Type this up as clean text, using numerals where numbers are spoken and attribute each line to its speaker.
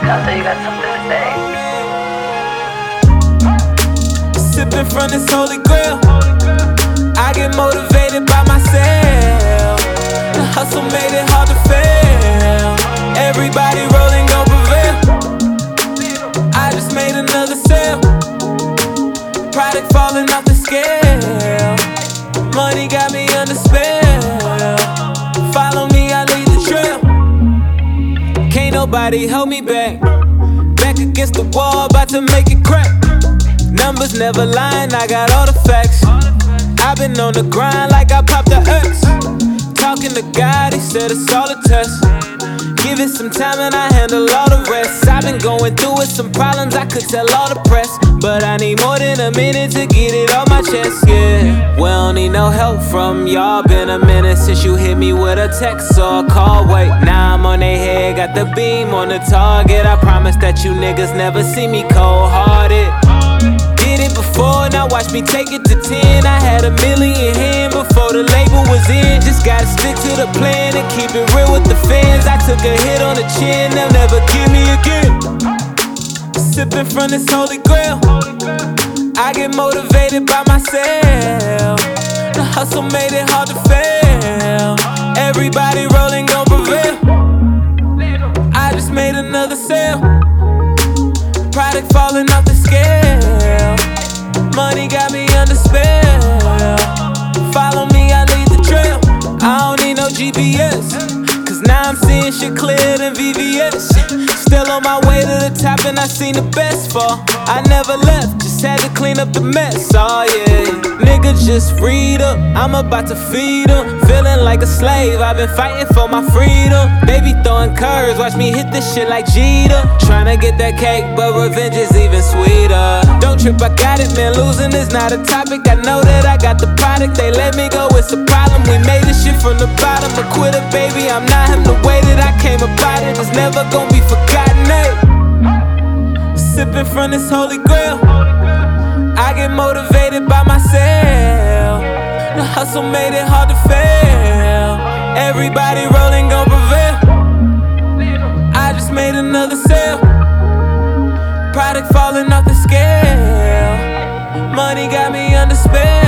Speaker 1: I thought you got something to say.
Speaker 2: Sipping from this holy grail, I get motivated by myself. The hustle made it hard to fail. Everybody rolling gon' prevail. I just made another sale. Product falling off the scale. Money got me under spell. Follow me, I lead the trail. Can't nobody hold me back. Back against the wall, about to make it crack. Numbers never lying, I got all the facts. I've been on the grind like I popped the X. Talking to God, he said it's all a test. Give it some time and I handle all the rest. I've been going through with some problems, I could tell all the press. But I need more than a minute to get it off my chest, yeah. We don't need no help from y'all. Been a minute since you hit me with a text or a call. Wait, now I'm on their head, got the beam on the target. I promise that you niggas never see me cold-hearted. Did it before, now watch me take it to 10. I had $1 million hand before the label was in. Just gotta stick to the plan and keep it real with the fans. I took a hit on the chin, they'll never give me again. Sipping from this holy grail, I get motivated by myself. The hustle made it hard to fail. Everybody rolling gon' prevail. I just made another sale. Product falling off the scale. Money got me under spell. Follow me, I lead the trail. I don't need no GPS, cause now I'm seeing shit clearer than VVS. Still on my way to the top and I seen the best fall. I never left, just had to clean up the mess. Oh yeah, nigga just read up, I'm about to feed 'em. Feeling like a slave, I've been fighting for my freedom. Baby throwing curves, watch me hit this shit like Jeter. Tryna get that cake, but revenge is even sweeter. Don't trip, I got it, man, losing is not a topic. I know that I got the product, they let me go, it's a problem. We made this shit from the bottom, a quitter, baby, I'm not him. The way that I came about it is never gonna be forgotten, eh? Sipping from this holy grail, I get motivated by myself. The hustle made it hard to fail. Everybody rolling gon' prevail. I just made another sale. Product falling off the scale. Money got me under spell.